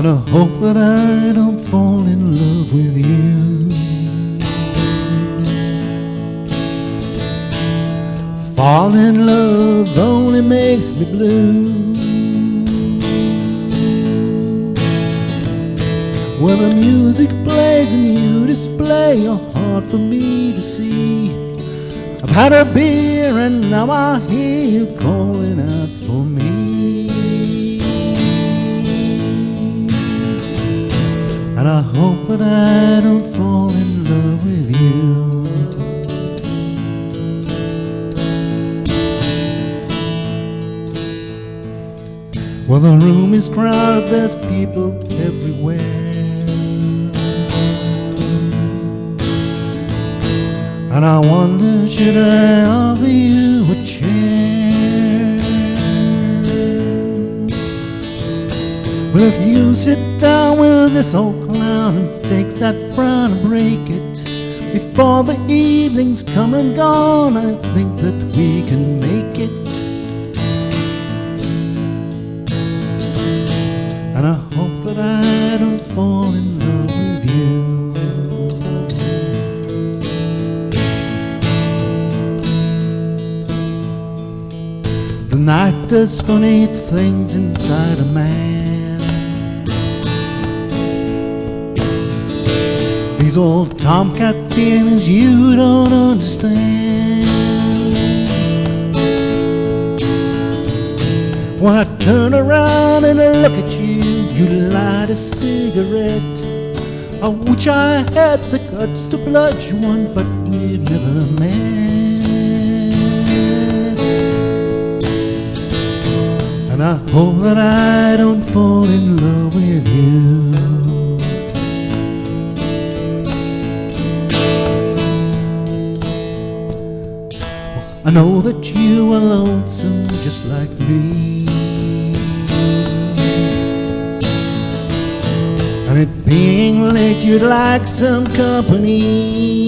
And I hope that I don't fall in love with you. Fall in love only makes me blue. When the music plays and you display your heart for me to see. I've had a beer and now I hear you calling out for me. And I hope that I don't fall in love with you. Well, the room is crowded, there's people everywhere. And I wonder, should I offer you a chair? Well, if you sit down with this old clown and take that frown and break it, before the evening's come and gone, I think that we can make it. And I hope that I don't fall in love with you. The night does funny things inside a man. These old tomcat feelings you don't understand. When I turn around and I look at you, you light a cigarette. I wish I had the guts to bludge one, but we've never met. And I hope that I don't fall in love with you. I know that you are lonesome just like me, and it being late you'd like some company.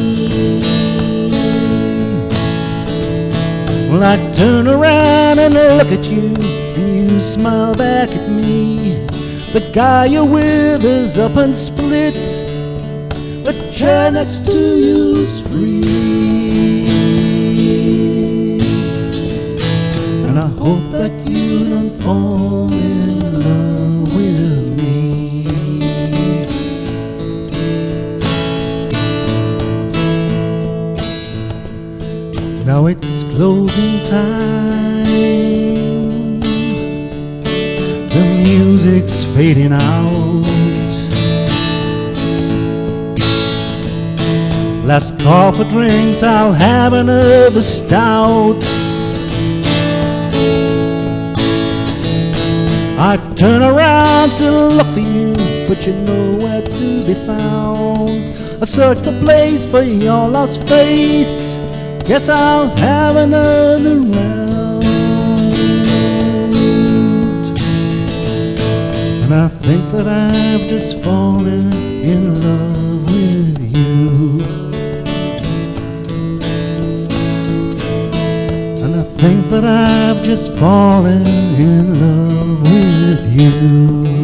Well, I turn around and look at you, and you smile back at me. The guy you're with is up and split. The chair next to you's free. And I hope that you don't fall in love with me. Now it's closing time, the music's fading out. Last call for drinks, I'll have another stout. I turn around to look for you, but you're nowhere to be found. I search the place for your lost face. Guess I'll have another round. And I think that I've just fallen in love with you. And I think that I've just fallen in love with you.